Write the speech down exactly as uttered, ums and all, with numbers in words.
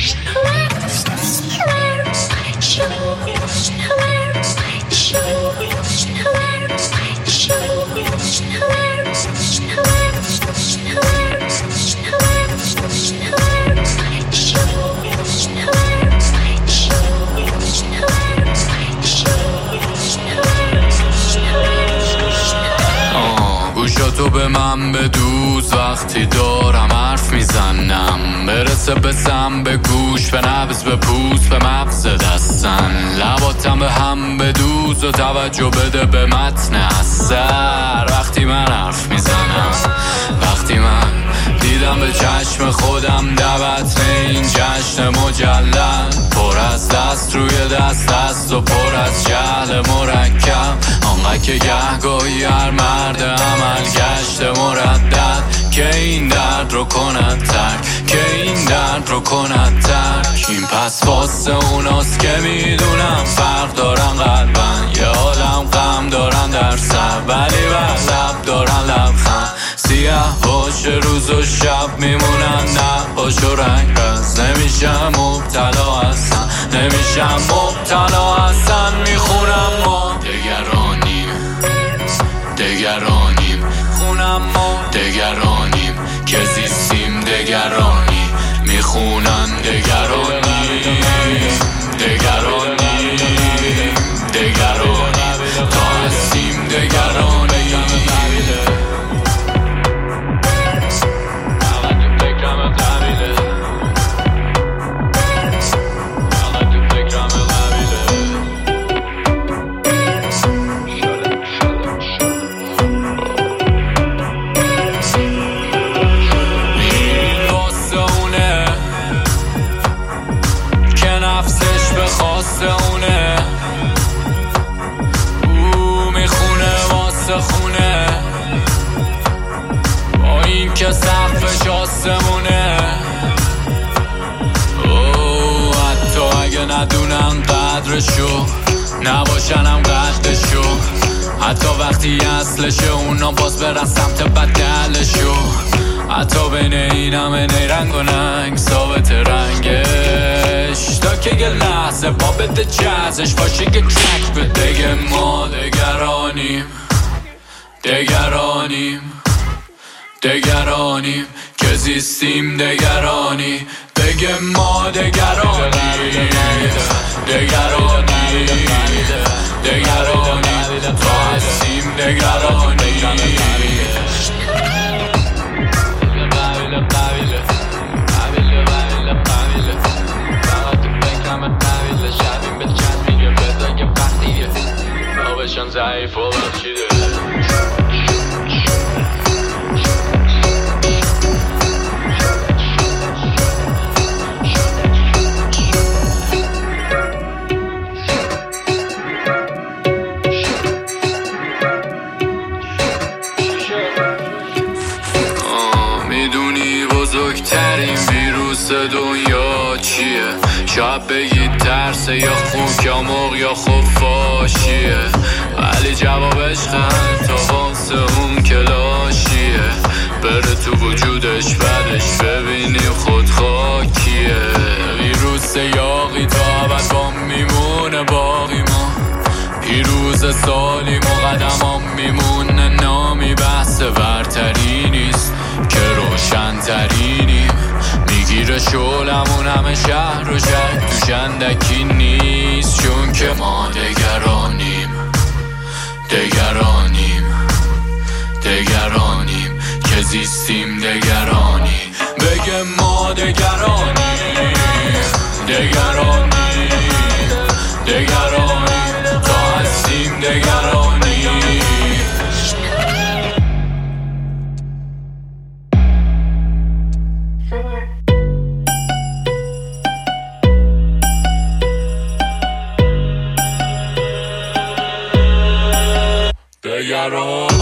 تو به من بدوز وقتی دارم حرف میزنم، برسه به سم به گوش، به نبض به پوست، به مغز دستن، لباتم به هم بدوز و توجه بده به متن اثر. وقتی من حرف میزنم، وقتی من دیدم به چشم خودم دعوت این جشن مجلل، پر از دست روی دست است و پر از جهل مرکب، آنقدر که گهگاهی هر مرد عمل گشت مردد که این درد رو کند ترک، که این درد رو کند ترک. این پس واسه اوناست که میدونم فرق دارن قلبن، یه عالم غم دارن در سر، ولی بر لب دارن لبخند. سیاه باشه روز و شب میمونن نقاش و رنگ بز، نمیشم مبتلا هستن، نمیشم مبتلا هستن. میخونم ما دگرانیم، دگرانیم، خونم ما دگرانیم که زیستیم دگرانی، میخونن دگرانی، دگرانی، دگرانی، تا هستیم دگرانی. اونه او میخونه واسه خونه، با این که سقفش آسمونه. او حتی اگه ندونم قدرشو، نباشنم قدشو، حتی وقتی اصلشه اونا باز برن سمت بدلشو، حتی بین این همه نیرنگ و ننگ ثابت رنگش، تا که یه لحظه با بده جزش باشه که ترک به دگه ما دگرانیم، دگرانیم، دگرانیم که زیستیم دگرانی، بگه ما دگرانیم، دگرانی، دگرانی، تا هستیم دگرانی. بشن ضعیف و بخشیده میدونی بزرگترین ویروس دنیا چیه؟ شاید بگید ترسه یا خوک یا مرغ یا خفاشیه، ولی جوابش خند تا واسه اون کلاشیه، بره تو وجودش بعدش ببینیم خود خاکیه. ویروس یاقی تا عبد با میمونه باقی ما، پیروز سالیم و قدمام میمونه نامی، بحث برتری نیست که روشن ترینیم، میگیره شولمون همه شهر و شهر توش اندکی نیست، چون که ما دگرانیم، دگرانیم، دگرانیم که زیستیم دگرانی، بگه ما دگرانیم، دگرانی، دگرانی، تا هستیم دگرانی. دگران